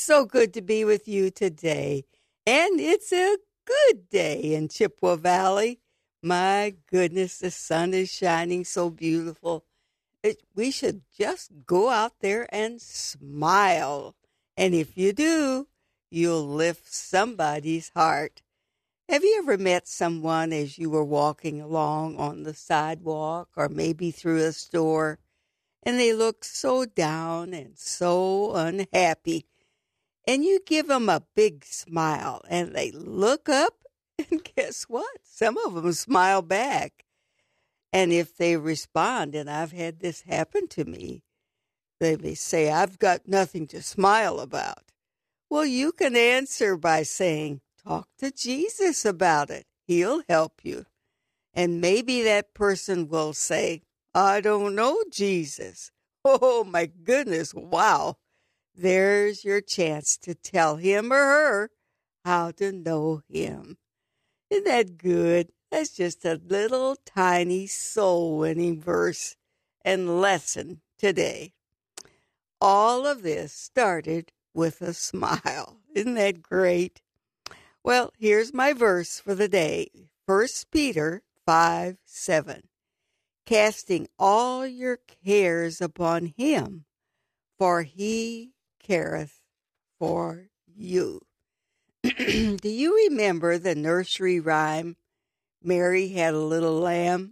so good to be with you today. And it's a good day in Chippewa Valley. My goodness, the sun is shining so beautiful. We should just go out there and smile. And if you do, you'll lift somebody's heart. Have you ever met someone as you were walking along on the sidewalk or maybe through a store, and they look so down and so unhappy? And you give them a big smile, and they look up, and guess what? Some of them smile back. And if they respond, and I've had this happen to me, they may say, I've got nothing to smile about. Well, you can answer by saying, talk to Jesus about it. He'll help you. And maybe that person will say, I don't know Jesus. Oh, my goodness, wow. There's your chance to tell him or her how to know him. Isn't that good? That's just a little tiny soul-winning verse and lesson today. All of this started with a smile. Isn't that great? Well, here's my verse for the day. 1 Peter 5:7. Casting all your cares upon him, for he careth for you. Do you remember the nursery rhyme, Mary Had a Little Lamb?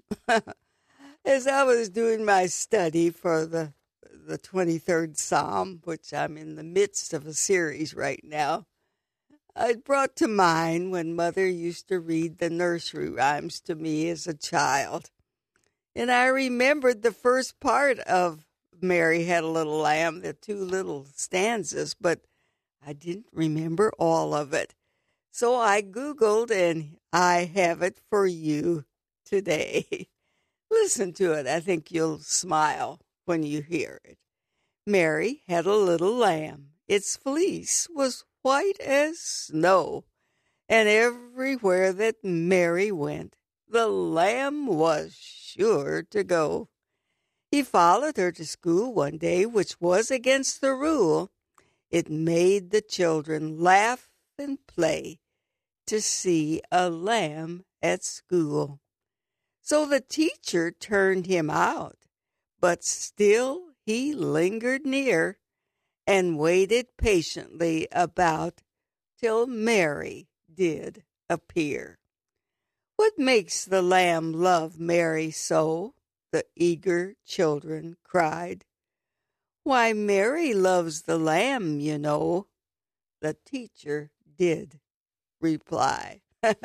As I was doing my study for the 23rd Psalm, which I'm in the midst of a series right now, it brought to mind when Mother used to read the nursery rhymes to me as a child. And I remembered the first part of Mary Had a Little Lamb, the two little stanzas, but I didn't remember all of it. So I Googled, and I have it for you today. Listen to it. I think you'll smile when you hear it. Mary had a little lamb. Its fleece was white as snow, and everywhere that Mary went, the lamb was sure to go. He followed her to school one day, which was against the rule. It made the children laugh and play to see a lamb at school. So the teacher turned him out, but still he lingered near and waited patiently about till Mary did appear. What makes the lamb love Mary so? The eager children cried. Why, Mary loves the lamb, you know, the teacher did reply.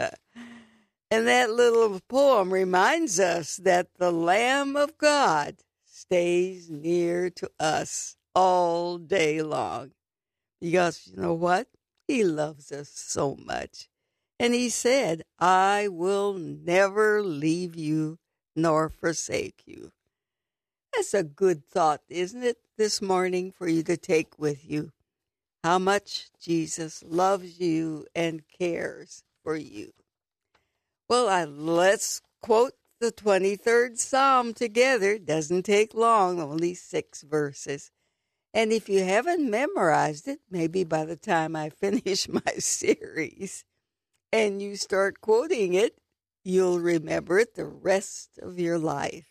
And that little poem reminds us that the Lamb of God stays near to us all day long. Because you know what? He loves us so much. And he said, I will never leave you nor forsake you. That's a good thought, isn't it, this morning for you to take with you? How much Jesus loves you and cares for you. Well, let's quote the 23rd Psalm together. Doesn't take long, only 6 verses. And if you haven't memorized it, maybe by the time I finish my series and you start quoting it, you'll remember it the rest of your life.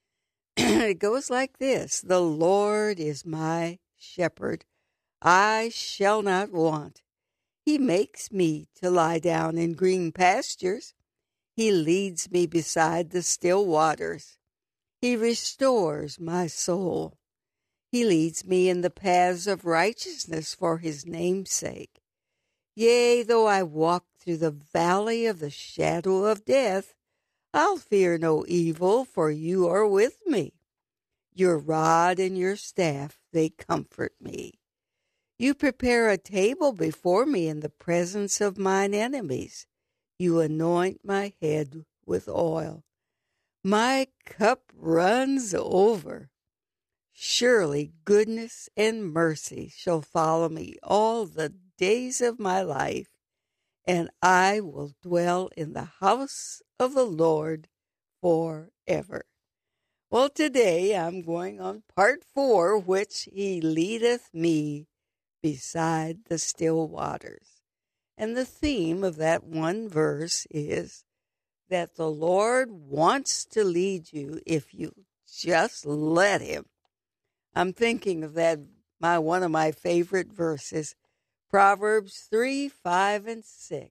It goes like this. The Lord is my shepherd. I shall not want. He makes me to lie down in green pastures. He leads me beside the still waters. He restores my soul. He leads me in the paths of righteousness for his name's sake. Yea, though I walk through the valley of the shadow of death, I'll fear no evil, for you are with me. Your rod and your staff, they comfort me. You prepare a table before me in the presence of mine enemies. You anoint my head with oil. My cup runs over. Surely goodness and mercy shall follow me all the days of my life, and I will dwell in the house of the Lord forever. Well, today I'm going on part 4, which he leadeth me beside the still waters. And the theme of that one verse is that the Lord wants to lead you if you just let him. I'm thinking of that, one of my favorite verses, Proverbs 3, 5, and 6.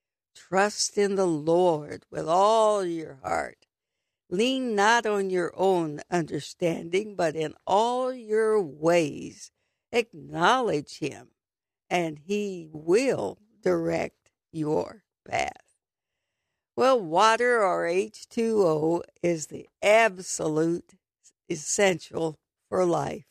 Trust in the Lord with all your heart. Lean not on your own understanding, but in all your ways acknowledge him, and he will direct your path. Well, water, or H2O, is the absolute essential for life.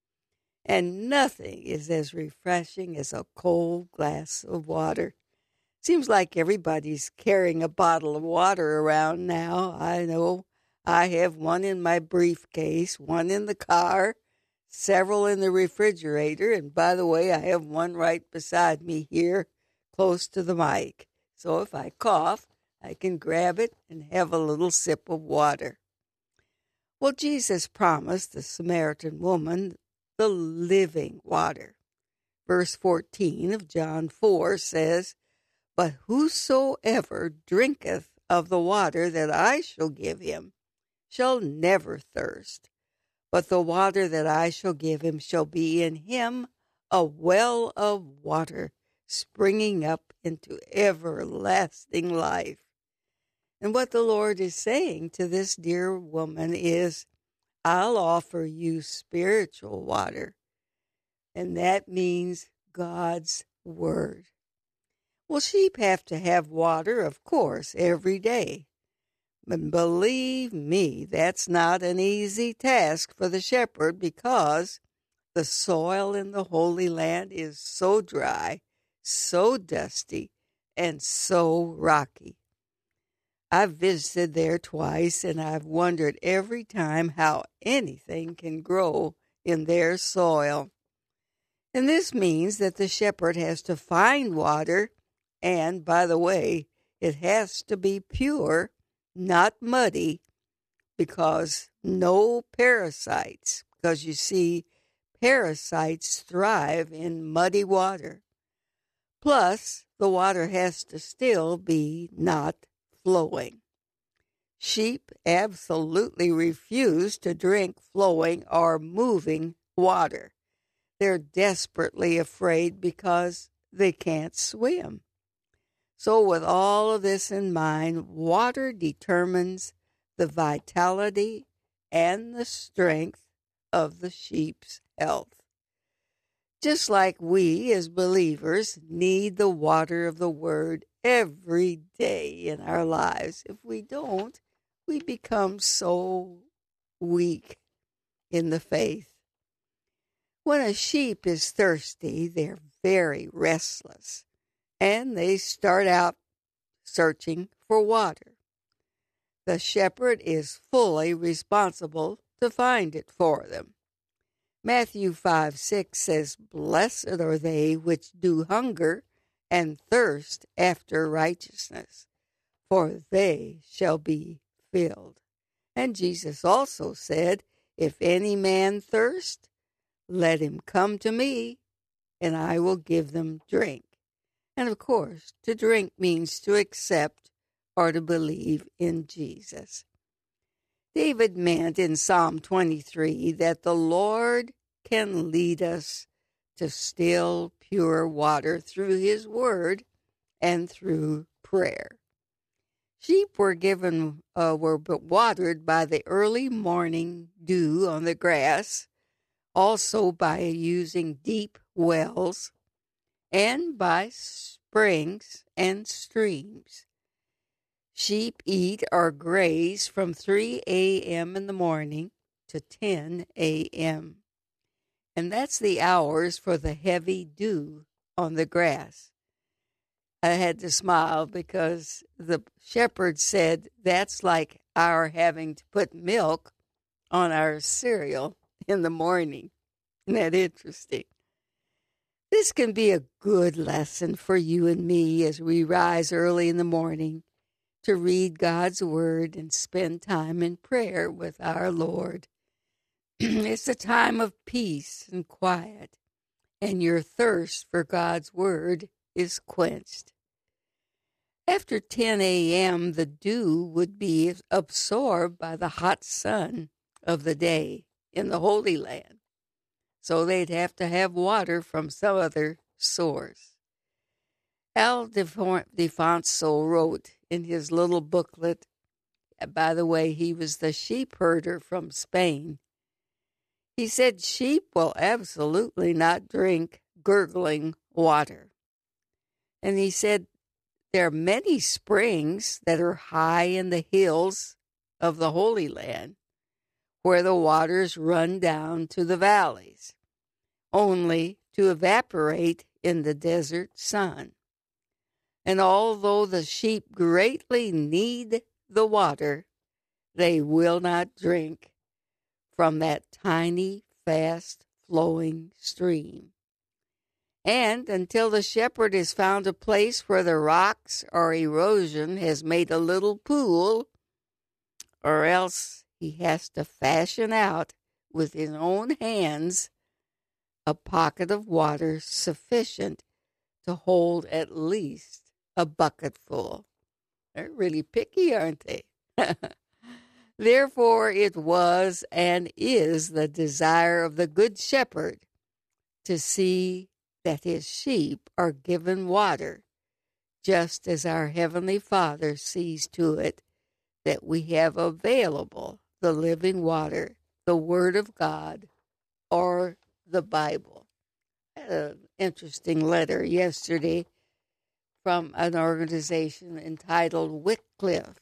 And nothing is as refreshing as a cold glass of water. Seems like everybody's carrying a bottle of water around now. I know I have one in my briefcase, one in the car, several in the refrigerator, and by the way, I have one right beside me here, close to the mic. So if I cough, I can grab it and have a little sip of water. Well, Jesus promised the Samaritan woman the living water. Verse 14 of John 4 says, "But whosoever drinketh of the water that I shall give him shall never thirst, but the water that I shall give him shall be in him a well of water springing up into everlasting life." And what the Lord is saying to this dear woman is, I'll offer you spiritual water, and that means God's Word. Well, sheep have to have water, of course, every day. But believe me, that's not an easy task for the shepherd, because the soil in the Holy Land is so dry, so dusty, and so rocky. I've visited there twice, and I've wondered every time how anything can grow in their soil. And this means that the shepherd has to find water, and, by the way, it has to be pure, not muddy, because no parasites, because you see, parasites thrive in muddy water. Plus, the water has to still be not flowing. Sheep absolutely refuse to drink flowing or moving water. They're desperately afraid because they can't swim. So with all of this in mind, water determines the vitality and the strength of the sheep's health. Just like we as believers need the water of the Word every day in our lives. If we don't, we become so weak in the faith. When a sheep is thirsty, they're very restless, and they start out searching for water. The shepherd is fully responsible to find it for them. Matthew 5:6 says, "Blessed are they which do hunger and thirst after righteousness, for they shall be filled." And Jesus also said, "If any man thirst, let him come to me, and I will give them drink." And of course, to drink means to accept or to believe in Jesus. David meant in Psalm 23 that the Lord can lead us to still, pure water through his word and through prayer. Sheep were watered by the early morning dew on the grass, also by using deep wells, and by springs and streams. Sheep eat or graze from 3 a.m. in the morning to 10 a.m. And that's the hours for the heavy dew on the grass. I had to smile because the shepherd said that's like our having to put milk on our cereal in the morning. Isn't that interesting? This can be a good lesson for you and me as we rise early in the morning to read God's Word and spend time in prayer with our Lord. It's a time of peace and quiet, and your thirst for God's word is quenched. After 10 a.m., the dew would be absorbed by the hot sun of the day in the Holy Land, so they'd have to have water from some other source. Al Defonso wrote in his little booklet, by the way, he was the sheep herder from Spain. He said sheep will absolutely not drink gurgling water. And he said there are many springs that are high in the hills of the Holy Land where the waters run down to the valleys, only to evaporate in the desert sun. And although the sheep greatly need the water, they will not drink from that tiny, fast-flowing stream. And until the shepherd has found a place where the rocks or erosion has made a little pool, or else he has to fashion out with his own hands a pocket of water sufficient to hold at least a bucketful. They're really picky, aren't they? Therefore, it was and is the desire of the Good Shepherd to see that his sheep are given water, just as our Heavenly Father sees to it that we have available the living water, the Word of God, or the Bible. I had an interesting letter yesterday from an organization entitled Wycliffe.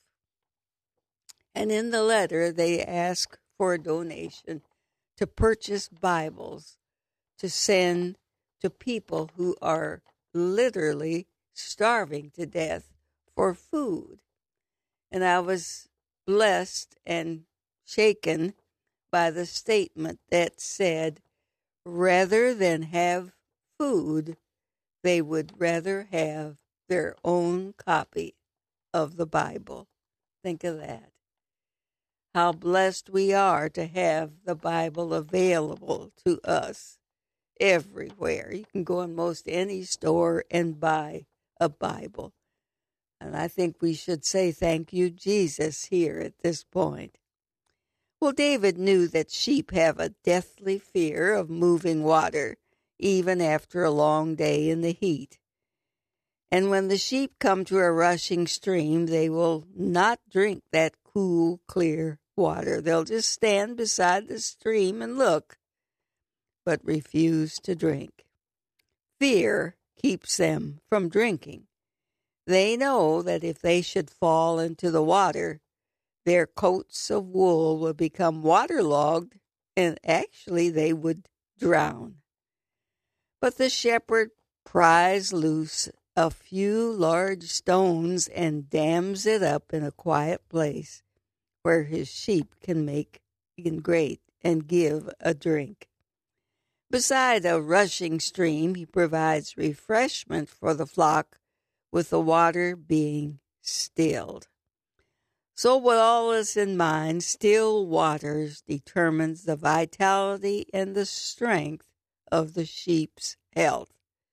And in the letter, they ask for a donation to purchase Bibles to send to people who are literally starving to death for food. And I was blessed and shaken by the statement that said, rather than have food, they would rather have their own copy of the Bible. Think of that. How blessed we are to have the Bible available to us everywhere. You can go in most any store and buy a Bible. And I think we should say thank you, Jesus, here at this point. Well, David knew that sheep have a deathly fear of moving water, even after a long day in the heat. And when the sheep come to a rushing stream, they will not drink that cool, clear water. They'll just stand beside the stream and look, but refuse to drink. Fear keeps them from drinking. They know that if they should fall into the water, their coats of wool will become waterlogged, and actually they would drown. But the shepherd pries loose a few large stones and dams it up in a quiet place where his sheep can grate and give a drink. Beside a rushing stream, he provides refreshment for the flock with the water being stilled. So with all this in mind, still waters determines the vitality and the strength of the sheep's health.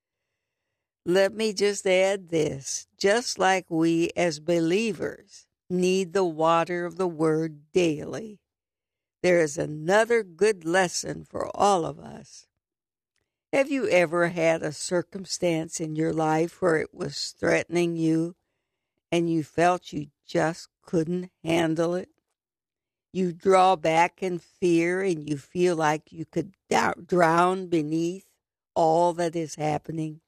Let me just add this, just like we as believers need the water of the Word daily, there is another good lesson for all of us. Have you ever had a circumstance in your life where it was threatening you and you felt you just couldn't handle it? You draw back in fear and you feel like you could drown beneath all that is happening.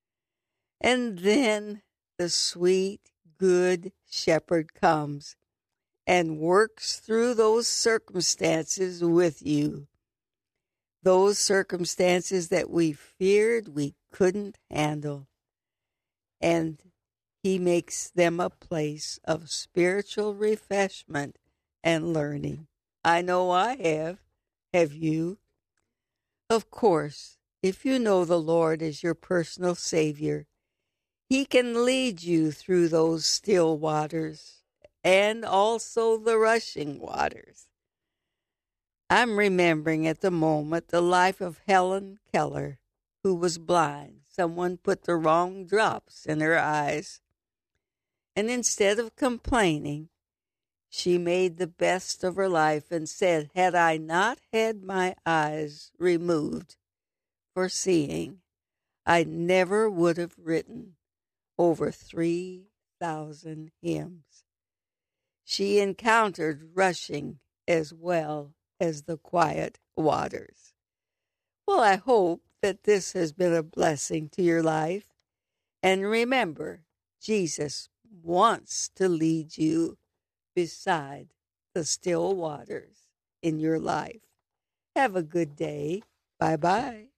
And then the sweet, good shepherd comes and works through those circumstances with you. Those circumstances that we feared we couldn't handle. And he makes them a place of spiritual refreshment and learning. I know I have. Have you? Of course, if you know the Lord as your personal Savior, He can lead you through those still waters and also the rushing waters. I'm remembering at the moment the life of Helen Keller, who was blind. Someone put the wrong drops in her eyes. And instead of complaining, she made the best of her life and said, had I not had my eyes removed for seeing, I never would have written over 3,000 hymns. She encountered rushing as well as the quiet waters. Well, I hope that this has been a blessing to your life. And remember, Jesus wants to lead you beside the still waters in your life. Have a good day. Bye-bye.